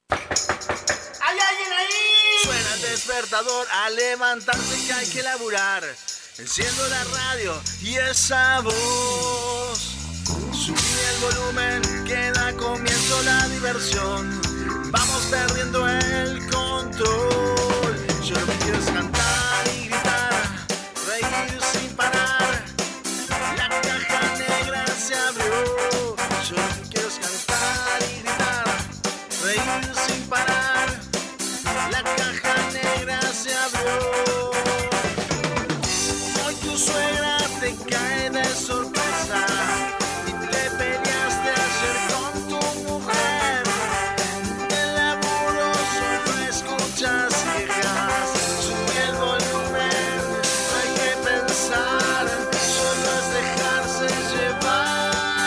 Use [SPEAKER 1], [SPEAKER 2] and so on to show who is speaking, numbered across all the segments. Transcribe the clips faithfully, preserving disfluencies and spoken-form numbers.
[SPEAKER 1] ¿Hay alguien ahí? Suena el despertador a levantarse que hay que laburar. Enciendo la radio y esa voz. Subí el volumen que da comienzo la diversión. Vamos perdiendo el control. Yo lo que quiero es cantar y gritar, reír sin parar. La caja negra se abrió. Yo lo que quiero es cantar y gritar, reír sin parar. La caja negra se abrió. Hoy tu suegra te cae de sorpresa y te peleaste ayer con tu mujer. Del laburo solo escuchas quejas. Sube el volumen, no hay que pensar, solo es dejarse llevar.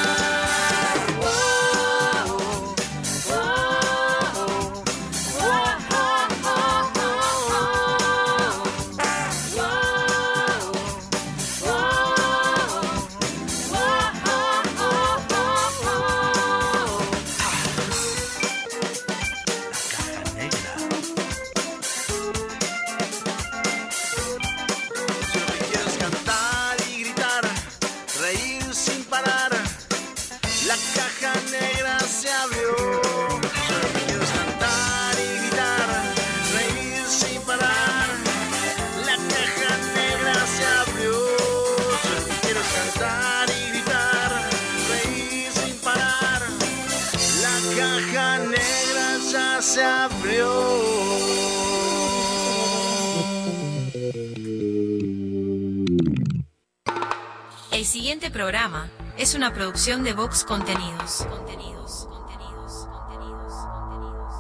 [SPEAKER 1] Se abrió.
[SPEAKER 2] El siguiente programa es una producción de Vox Contenidos. Contenidos, contenidos, contenidos, contenidos.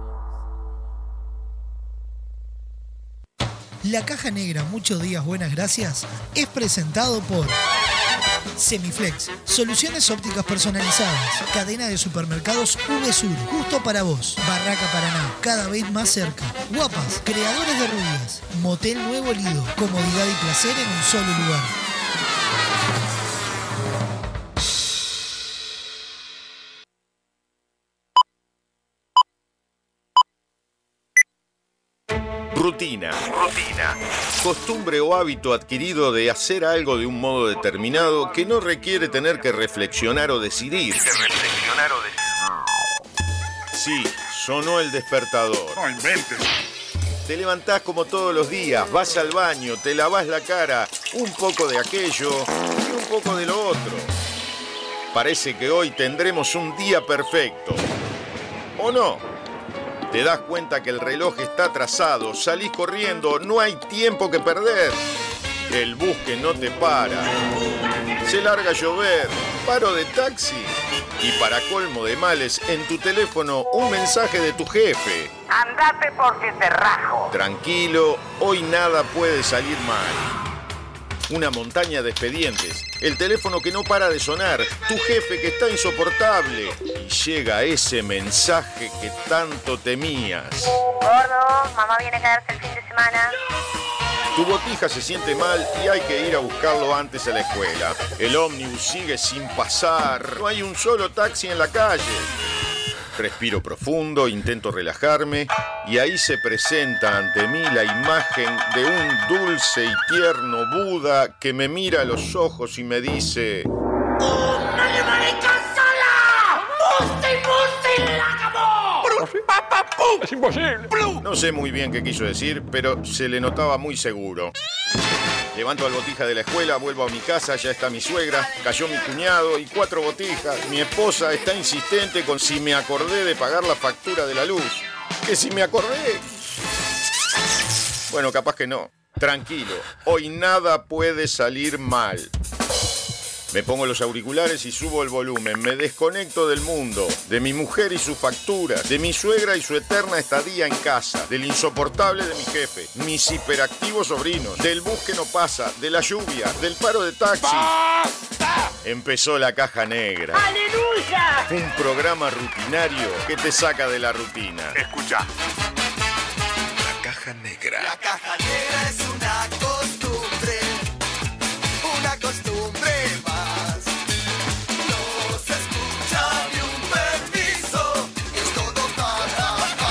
[SPEAKER 3] La Caja Negra, muchos días, buenas gracias, es presentado por Semiflex, soluciones ópticas personalizadas. Cadena de supermercados VSUR, justo para vos. Barraca Paraná, cada vez más cerca. Guapas, creadores de rubias. Motel Nuevo Lido, comodidad y placer en un solo lugar.
[SPEAKER 4] Rutina. Rutina. Costumbre o hábito adquirido de hacer algo de un modo determinado que no requiere tener que reflexionar o decidir. Que reflexionar o decidir. Sí, sonó el despertador.
[SPEAKER 5] No inventes.
[SPEAKER 4] Te levantás como todos los días, vas al baño, te lavás la cara, un poco de aquello y un poco de lo otro. Parece que hoy tendremos un día perfecto. ¿O no? Te das cuenta que el reloj está atrasado, salís corriendo, no hay tiempo que perder. El bus que no te para. Se larga a llover, paro de taxi. Y para colmo de males, en tu teléfono un mensaje de tu jefe.
[SPEAKER 6] Andate porque te rajo.
[SPEAKER 4] Tranquilo, hoy nada puede salir mal. Una montaña de expedientes, el teléfono que no para de sonar, tu jefe que está insoportable y llega ese mensaje que tanto temías.
[SPEAKER 6] Gordo, mamá viene a quedarse el fin de semana.
[SPEAKER 4] Tu botija se siente mal y hay que ir a buscarlo antes a la escuela. El ómnibus sigue sin pasar, no hay un solo taxi en la calle. Respiro profundo, intento relajarme y ahí se presenta ante mí la imagen de un dulce y tierno Buda que me mira a los ojos y me dice:
[SPEAKER 1] ¡Una llamarita sola! ¡Musti, musti, la acabó!
[SPEAKER 5] ¡Es imposible!
[SPEAKER 4] No sé muy bien qué quiso decir, pero se le notaba muy seguro. Levanto al botija de la escuela, vuelvo a mi casa, ya está mi suegra, cayó mi cuñado y cuatro botijas. Mi esposa está insistente con si me acordé de pagar la factura de la luz. ¿Que si me acordé? Bueno, capaz que no. Tranquilo, hoy nada puede salir mal. Me pongo los auriculares y subo el volumen. Me desconecto del mundo, de mi mujer y sus facturas, de mi suegra y su eterna estadía en casa, del insoportable de mi jefe, mis hiperactivos sobrinos, del bus que no pasa, de la lluvia, del paro de taxi.
[SPEAKER 5] ¡Basta!
[SPEAKER 4] Empezó La Caja Negra.
[SPEAKER 6] ¡Aleluya!
[SPEAKER 4] Un programa rutinario que te saca de la rutina.
[SPEAKER 5] Escucha.
[SPEAKER 4] La Caja Negra.
[SPEAKER 7] La caja negra es una costumbre, una costumbre más. No se escucha ni un permiso, y es todo para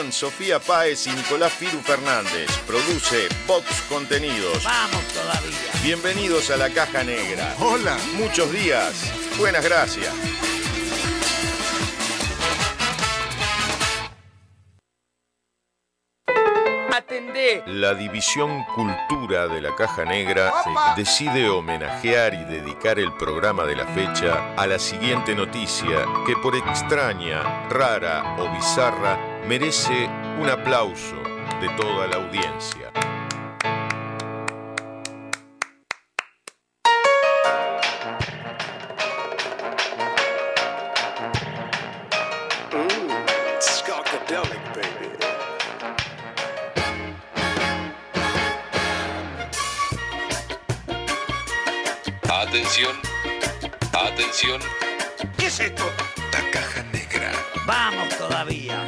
[SPEAKER 4] Conducción, Sofía Páez y Nicolás Firu Fernández. Produce Vox Contenidos.
[SPEAKER 8] Vamos todavía.
[SPEAKER 4] Bienvenidos a la Caja Negra.
[SPEAKER 9] Hola.
[SPEAKER 4] Muchos días. Buenas gracias.
[SPEAKER 8] Atendé.
[SPEAKER 4] La División Cultura de la Caja Negra decide homenajear y dedicar el programa de la fecha a la siguiente noticia que por extraña, rara o bizarra merece un aplauso de toda la audiencia.
[SPEAKER 10] Atención, atención.
[SPEAKER 9] ¿Qué es esto?
[SPEAKER 10] La Caja Negra.
[SPEAKER 8] Vamos todavía.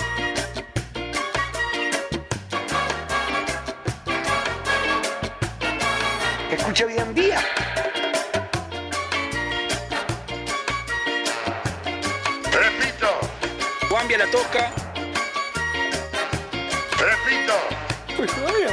[SPEAKER 9] Escucha bien, día.
[SPEAKER 4] Repito,
[SPEAKER 10] Juanvia la toca.
[SPEAKER 4] repito.
[SPEAKER 8] Pues todavía,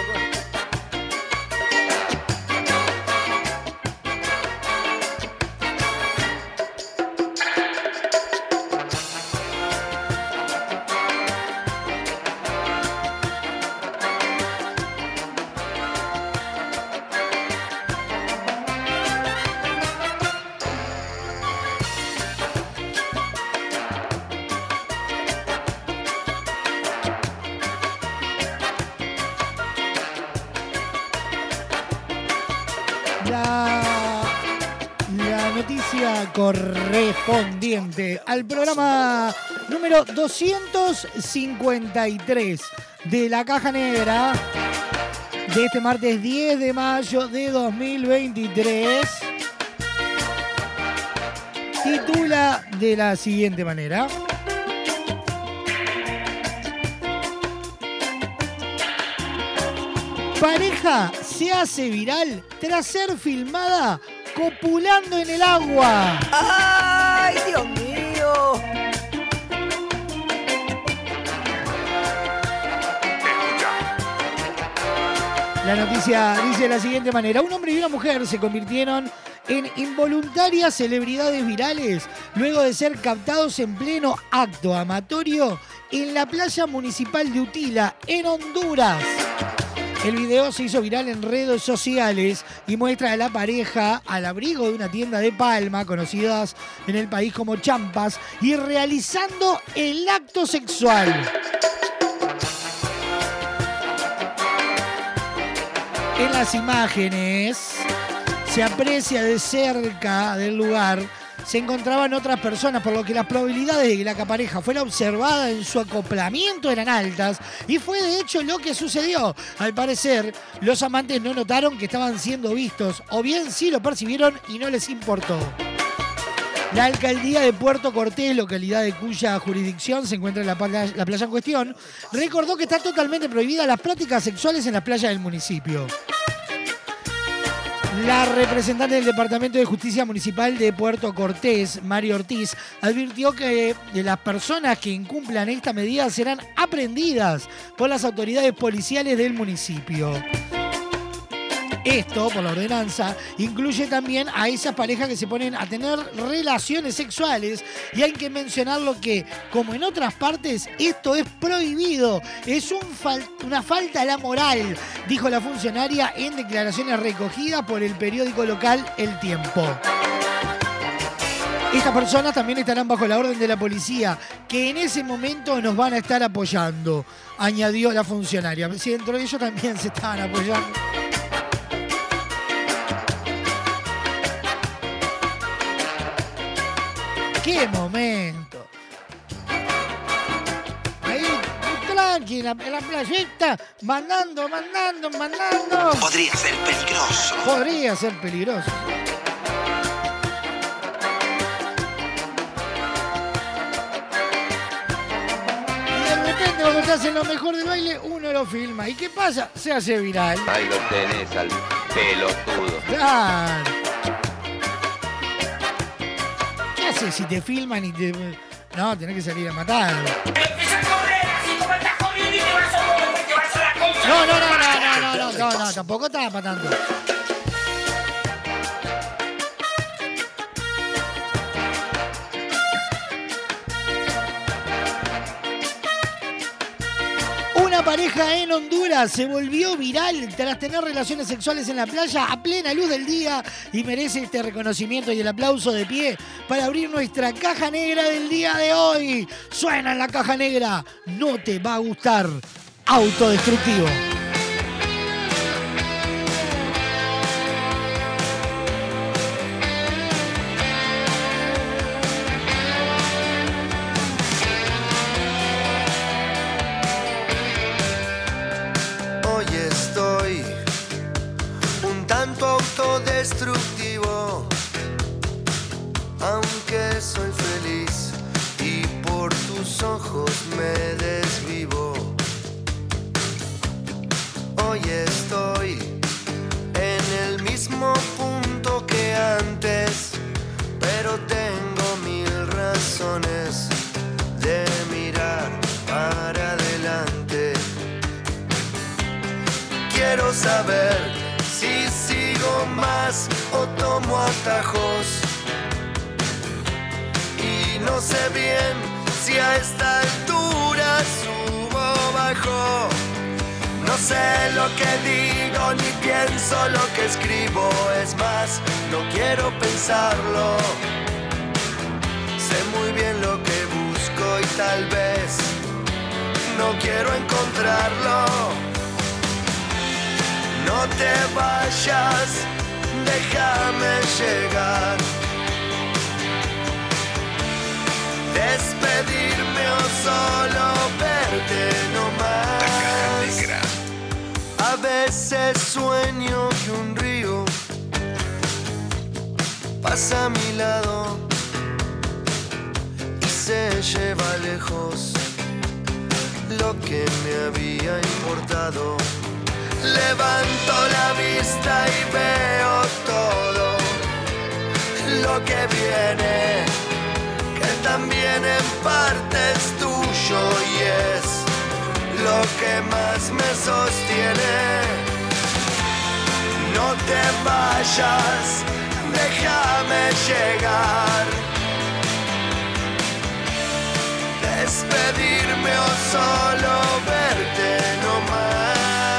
[SPEAKER 3] correspondiente al programa número doscientos cincuenta y tres de la Caja Negra de este martes diez de mayo de dos mil veintitrés titula de la siguiente manera: pareja se hace viral tras ser filmada copulando en el agua.
[SPEAKER 8] ¡Ay, Dios mío!
[SPEAKER 3] La noticia dice de la siguiente manera: un hombre y una mujer se convirtieron en involuntarias celebridades virales luego de ser captados en pleno acto amatorio en la playa municipal de Utila, en Honduras. El video se hizo viral en redes sociales y muestra a la pareja al abrigo de una tienda de Palma, conocidas en el país como champas, y realizando el acto sexual. En las imágenes se aprecia de cerca del lugar se encontraban otras personas, por lo que las probabilidades de que la pareja fuera observada en su acoplamiento eran altas, y fue de hecho lo que sucedió. Al parecer, los amantes no notaron que estaban siendo vistos, o bien sí lo percibieron y no les importó. La alcaldía de Puerto Cortés, localidad de cuya jurisdicción se encuentra la playa, la playa en cuestión, recordó que está totalmente prohibida las prácticas sexuales en las playas del municipio. La representante del Departamento de Justicia Municipal de Puerto Cortés, Mario Ortiz, advirtió que las personas que incumplan esta medida serán aprehendidas por las autoridades policiales del municipio. Esto, por la ordenanza, incluye también a esas parejas que se ponen a tener relaciones sexuales, y hay que mencionarlo que, como en otras partes, esto es prohibido, es un fal- una falta a la moral, dijo la funcionaria en declaraciones recogidas por el periódico local El Tiempo. Estas personas también estarán bajo la orden de la policía, que en ese momento nos van a estar apoyando, añadió la funcionaria. Si dentro de ellos también se estaban apoyando. ¡Qué momento! Ahí, muy tranqui, en la, en la playita, mandando, mandando, mandando.
[SPEAKER 7] Podría ser peligroso.
[SPEAKER 3] Podría ser peligroso. Y de repente, cuando se hacen lo mejor del baile, uno lo filma. ¿Y qué pasa? Se hace viral.
[SPEAKER 11] Ahí lo tenés al pelotudo.
[SPEAKER 3] Claro. Si te filman y te... No, tenés que salir a matar.
[SPEAKER 8] ¡Empieza a correr así como está
[SPEAKER 3] tampoco estaba para tanto. Una pareja en Honduras se volvió viral tras tener relaciones sexuales en la playa a plena luz del día y merece este reconocimiento y el aplauso de pie para abrir nuestra caja negra del día de hoy. Suena en la caja negra, no te va a gustar, autodestructivo.
[SPEAKER 7] Autodestructivo, aunque soy feliz y por tus ojos me desvivo. Hoy estoy en el mismo punto que antes, pero tengo mil razones de mirar para adelante. Quiero saber si sigo más o tomo atajos. Y no sé bien si a esta altura subo o bajo. No sé lo que digo ni pienso lo que escribo. Es más, no quiero pensarlo. Sé muy bien lo que busco y tal vez no quiero encontrarlo. No te vayas, déjame llegar. Despedirme o solo verte nomás. A veces sueño que un río pasa a mi lado y se lleva lejos lo que me había importado. Levanto la vista y veo todo lo que viene, que también en parte es tuyo y es lo que más me sostiene. No te vayas, déjame llegar. Despedirme o solo verte nomás.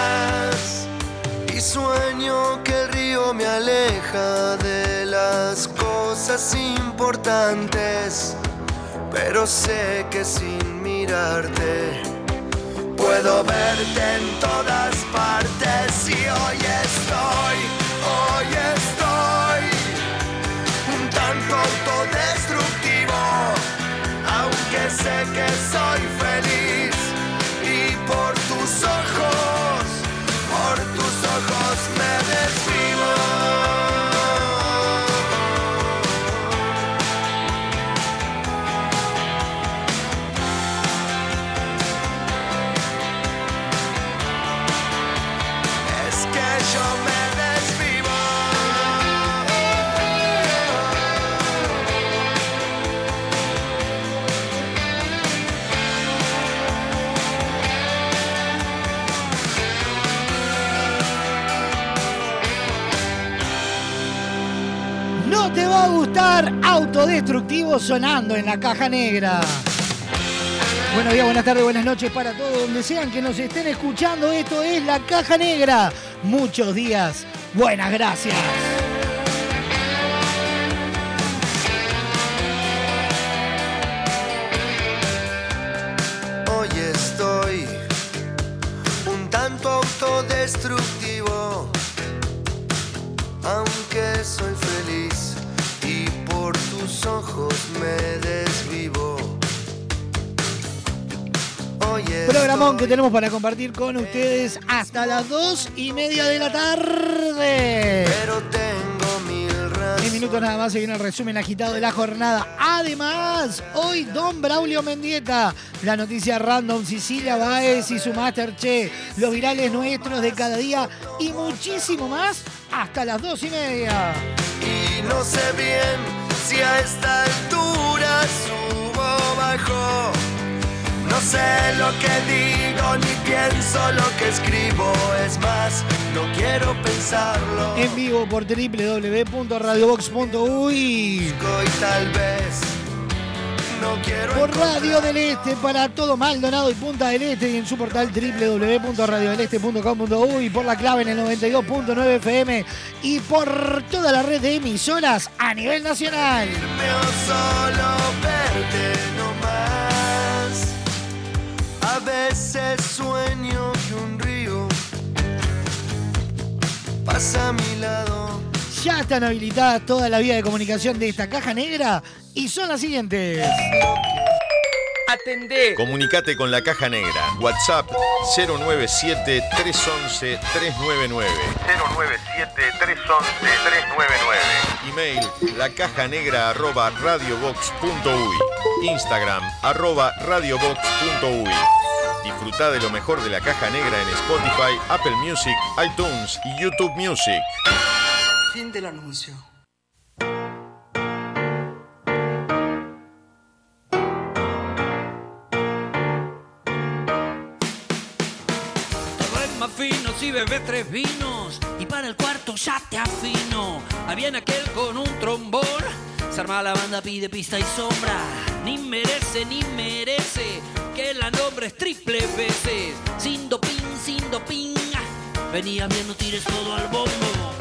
[SPEAKER 7] Sueño que el río me aleja de las cosas importantes, pero sé que sin mirarte puedo verte en todas partes. Y hoy estoy, hoy estoy un tanto autodestructivo, aunque sé que soy feliz y por tus ojos, por tus ojos me desvivo. Es que yo me desvivo.
[SPEAKER 3] No te va a gustar, autodestructivo sonando en la caja negra. Buenos días, buenas tardes, buenas noches para todos donde sean que nos estén escuchando. Esto es la caja negra. Muchos días, buenas gracias.
[SPEAKER 7] Hoy estoy un tanto autodestructivo, aunque soy feliz y por tus ojos me desvivo. Hoy
[SPEAKER 3] Programón que tenemos para compartir con ustedes hasta las dos y media de la tarde.
[SPEAKER 7] Pero tengo mil razones.
[SPEAKER 3] En minutos nada más se viene el resumen agitado de la jornada. Además, hoy Don Braulio Mendieta, la noticia random, Sicilia Báez y su Masterchef, los virales nuestros de cada día y muchísimo más hasta las dos y media.
[SPEAKER 7] Y no sé bien si a esta altura subo o bajo. No sé lo que digo ni pienso pienso lo que escribo, es más, no quiero pensarlo.
[SPEAKER 3] En vivo por doble u doble u doble u punto radio box punto uy.
[SPEAKER 7] Y tal vez no quiero
[SPEAKER 3] por
[SPEAKER 7] encontrar...
[SPEAKER 3] Radio del Este para todo Maldonado y Punta del Este y en su portal doble u doble u doble u punto radio del este punto com punto uy, por la clave en el noventa y dos punto nueve F M y por toda la red de emisoras a nivel nacional.
[SPEAKER 7] O solo verte nomás. A veces sueño que un río pasa a mi lado.
[SPEAKER 3] Ya están habilitadas todas las vías de comunicación de esta caja negra y son las siguientes.
[SPEAKER 8] Atendé.
[SPEAKER 4] Comunicate con la Caja Negra. WhatsApp cero nueve siete, tres once, tres nueve nueve. cero nueve siete, tres once, tres nueve nueve. Email lacajanegra arroba radiobox punto uy. Instagram arroba radiobox punto uy. Disfruta de lo mejor de la Caja Negra en Spotify, Apple Music, iTunes y YouTube Music.
[SPEAKER 12] Fin del anuncio.
[SPEAKER 13] Más fino si bebes tres vinos y para el cuarto ya te afino. Había en aquel con un trombón, se arma la banda, pide pista y sombra. Ni merece, ni merece que la nombres triple veces. Sin doping, sin doping, venía bien, no tires todo al bombo.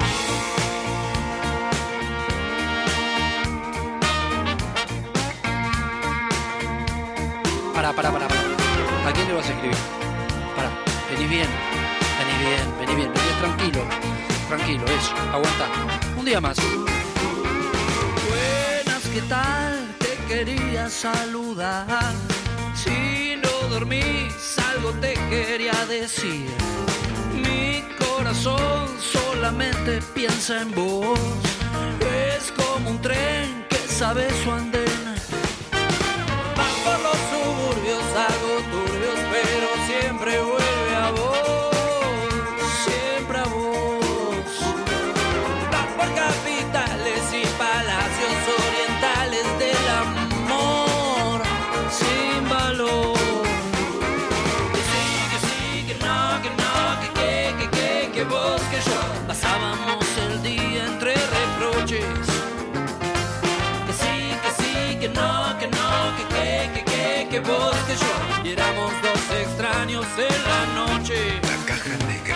[SPEAKER 13] Pará, pará, pará, pará. ¿A quién le vas a escribir? Pará, vení bien. Vení bien, vení bien, vení tranquilo, tranquilo, eso, aguanta. Un día más. Buenas, ¿qué tal? Te quería saludar. Si no dormís, algo te quería decir. Mi corazón solamente piensa en vos. Es como un tren que sabe su andén. Va por los suburbios, algo turbios, pero siempre vuelve a vos. Orientales del amor sin valor. Que sí, que sí, que no, que no, que que, que que, que vos, que yo pasábamos el día entre reproches. Que sí, que sí, que no, que no, que que, que que, que vos, que yo. Y éramos dos extraños en la noche.
[SPEAKER 10] La Caja Negra.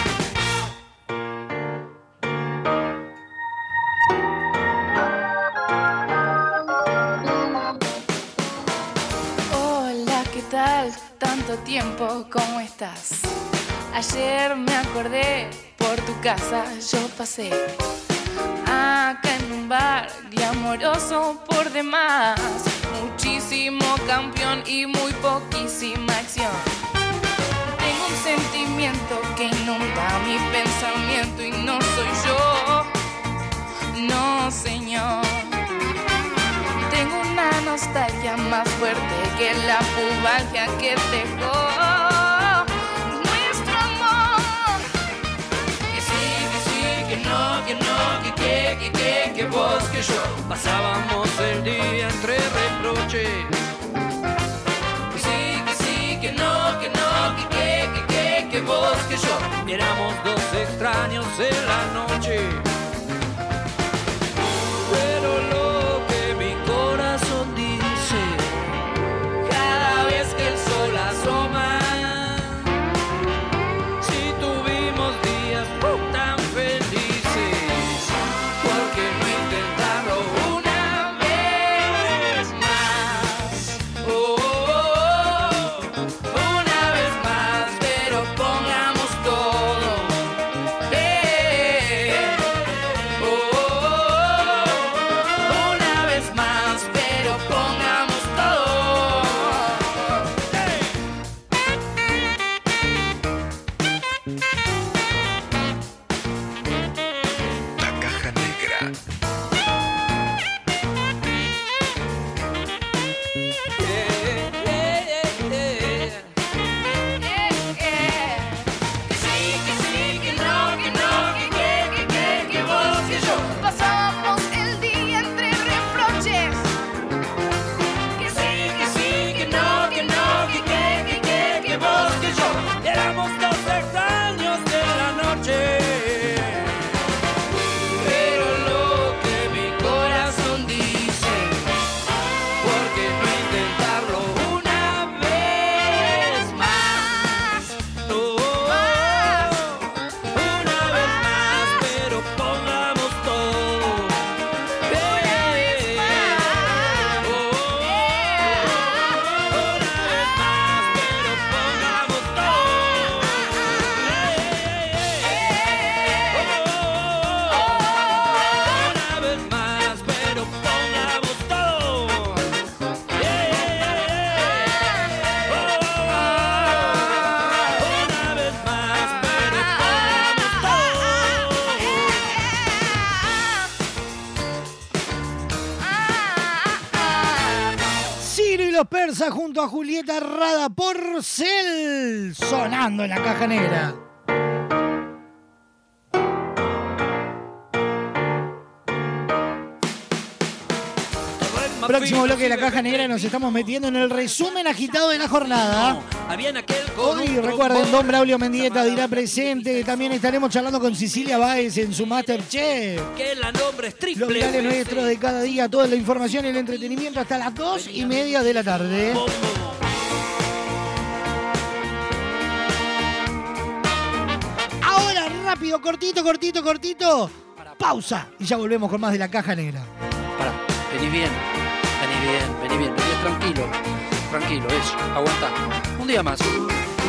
[SPEAKER 14] Tanto tiempo, ¿cómo estás? Ayer me acordé, por tu casa yo pasé. Acá en un bar glamoroso por demás. Muchísimo campeón y muy poquísima acción. Tengo un sentimiento que inunda mi pensamiento y no soy yo. No, señor. Tengo una nostalgia más fuerte que la pubalgia que dejó nuestro amor. Que sí, que sí, que no, que no, que que, que que, que vos, que yo pasábamos el día entre reproches. Que sí, que sí, que no, que no, que que, que que, que vos, que yo éramos dos extraños en la noche. Pero lo corazón dice cada vez que el sol asoma, si tuvimos días tan felices, ¿por qué no intentarlo una
[SPEAKER 3] Galarza junto a Julieta Rada, Porcel, sonando en la caja negra. Próximo bloque de la caja negra, nos estamos metiendo en el resumen agitado de la jornada. Hoy, recuerden, don Braulio Mendieta dirá presente. También estaremos charlando con Cecilia Báez en su Masterchef.
[SPEAKER 13] Que la nombre es triple.
[SPEAKER 3] Los virales nuestros de cada día, toda la información y el entretenimiento hasta las dos y media de la tarde. Ahora, rápido, cortito, cortito, cortito. Pausa y ya volvemos con más de la caja negra.
[SPEAKER 13] Pará, vení bien. Vení bien, vení bien, vení tranquilo, tranquilo, eso, aguanta. Un día más.